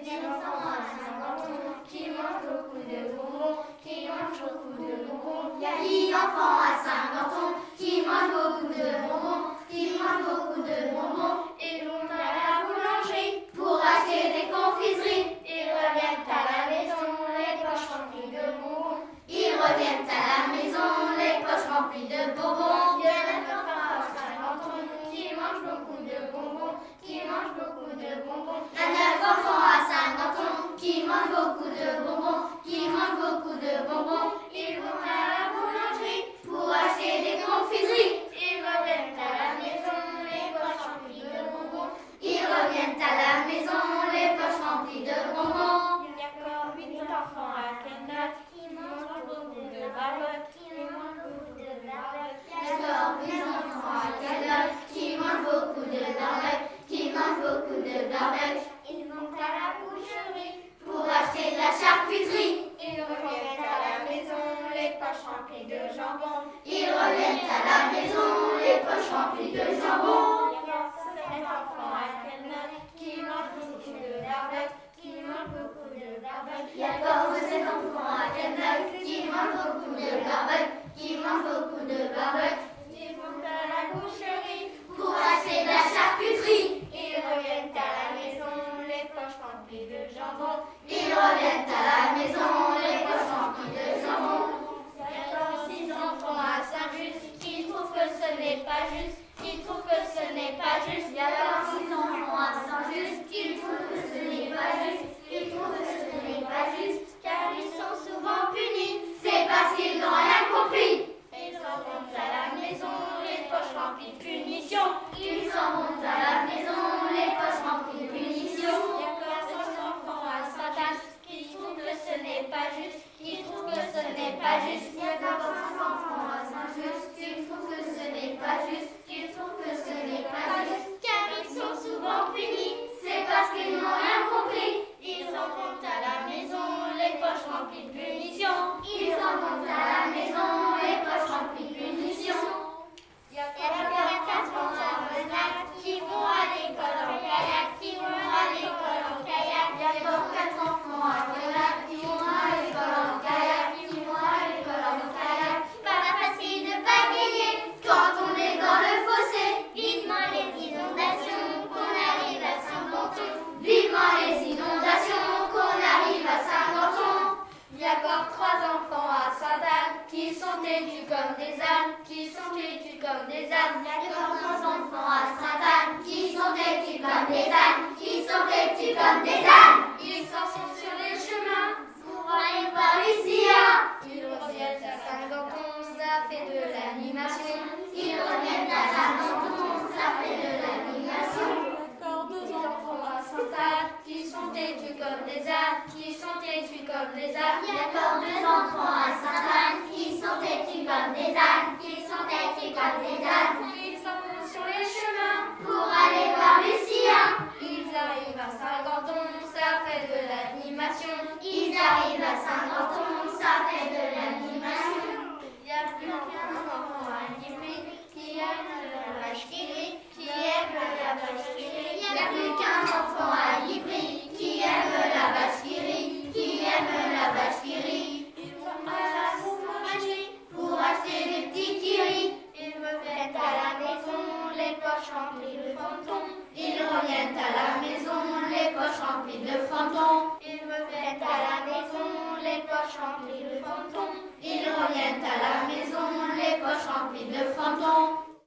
petits enfants à 50 ans qui mangent beaucoup de bonbons, qui mangent beaucoup de bonbons. Il y a 10 enfants à 50 ans qui mangent beaucoup de bonbons, qui mangent beaucoup de bonbons. Ils vont à la boulangerie pour acheter des confiseries. Ils reviennent à la maison, les poches remplies de bonbons. Ils reviennent à la maison, les poches remplies de bonbons. Il y a 9 enfants à 50 ans qui mangent beaucoup de bonbons, qui mangent beaucoup de bonbons. Il y a 9 enfants à 50 ans qui mangent beaucoup de bonbons, qui mangent beaucoup de bonbons. Ils vont à la boulangerie pour acheter des confiseries. Ils reviennent à la maison, les poches remplies de bonbons. Ils reviennent à la maison, les poches remplies de bonbons. Il y a encore 8 enfants à Canada qui mangent beaucoup de barbecues, qui mangent beaucoup de barbecues. Il y a encore 8 enfants à Canada qui mangent beaucoup de barbecues, qui mangent beaucoup de barbecues. Ils vont à la boucherie pour acheter de la charcuterie. Ils reviennent à la maison, les poches remplies de jambon. Ils reviennent à la maison, les poches remplies de jambon. Il y a 7 enfants à Canada qui mangent beaucoup de barbecues, qui mangent beaucoup de barbecues. Il y a encore 7 enfants à Canada qui mangent beaucoup de barbecues, qui mangent beaucoup de barbecues. Ils vont à la boucherie pour acheter de la charcuterie. Ils reviennent à la maison, les poches remplies de jambon. Ils reviennent à la maison, les poches remplies de jambon. Il y a encore 6 enfants à Saint-Just qui trouvent que ce n'est pas juste, qui trouvent que ce n'est pas juste. Il y a encore 6 enfants à Saint-Just qui trouvent que ce n'est pas juste, qui trouvent que ce n'est pas juste. Car ils sont souvent punis, c'est parce qu'ils n'ont rien compris. Ils s'en vont à la maison, les poches remplies de punitions. Ils s'en vont à la maison, les poches remplies de punitions. Il y a encore 6 enfants à Saint-Anne qui trouvent que ce n'est pas juste, qui trouvent que ce n'est pas juste. Il y a encore 5 enfants à Saint-Just qui trouvent que ce n'est pas juste, qui trouvent que ce n'est pas juste. Car ils sont souvent punis, c'est parce qu'ils n'ont rien compris. Ils s'en vont à la maison, les poches remplies de punitions. Ils s'en vont à la maison, les poches remplies de punitions. Il y a encore 4 enfants à Venac qui vont à l'école en kayak, qui vont à l'école en kayak. Il y a encore 4 enfants à Venac qui vont à l'école en kayak, qui vont à l'école en kayak. Pas facile de bagayer quand on est dans le fossé. Vivement les inondations, qu'on arrive à Saint-Quentin. Vivement les inondations, qu'on arrive à Saint-Quentin. Il y a encore 3 enfants à Sainte-Anne qui sont têtus comme des ânes, qui sont têtus comme des ânes. Il y a encore 3 enfants à Sainte-Anne qui sont têtus comme des ânes, qui sont têtus comme des ânes. Ils s'en sont sur les chemins pour aller voir Lucia. Ils reviennent à Saint-Quentin, ça fait de l'animation. Ils reviennent à Saint-Quentin, ça fait de l'animation. Encore 2 enfants à Sainte-Anne qui sont têtus comme des ânes, qui sont têtus comme des ânes. Il y a encore 2 enfants à Sainte-Anne qui sont têtus comme des ânes, qui sont têtus comme des ânes. Ils s'en vont sur les chemins pour aller voir Lucia. Ils arrivent à Saint-Quentin, ça fait de l'animation. Ils arrivent à Saint-Quentin, ça fait de l'animation. Il n'y a plus qu'un enfant à Livry qui aime la vache qui rit, qui aime la vache qui rit. Il n'y a plus qu'un enfant à Livry qui aime la vache qui rit, qui aime la vache qui rit. Ils vont à la boulangerie pour acheter des petits kiris. Ils reviennent à la maison, les poches remplies de fantômes. Ils reviennent à la maison, les poches remplies de fantômes. Ils reviennent à la maison, les poches remplies de fantômes. Ils reviennent à la maison.